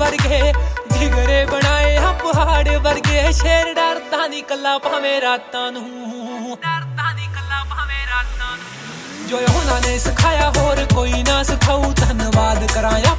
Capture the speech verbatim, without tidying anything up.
वर्गे जिगरे बनाए हाँ पहाड़ वर्गे शेर डरता नी कला भावें रातां नूं डरता नी कला भावें रातां नूं जो उन्हां ने सिखाया होर कोई ना सिखाऊ धन्नवाद कराया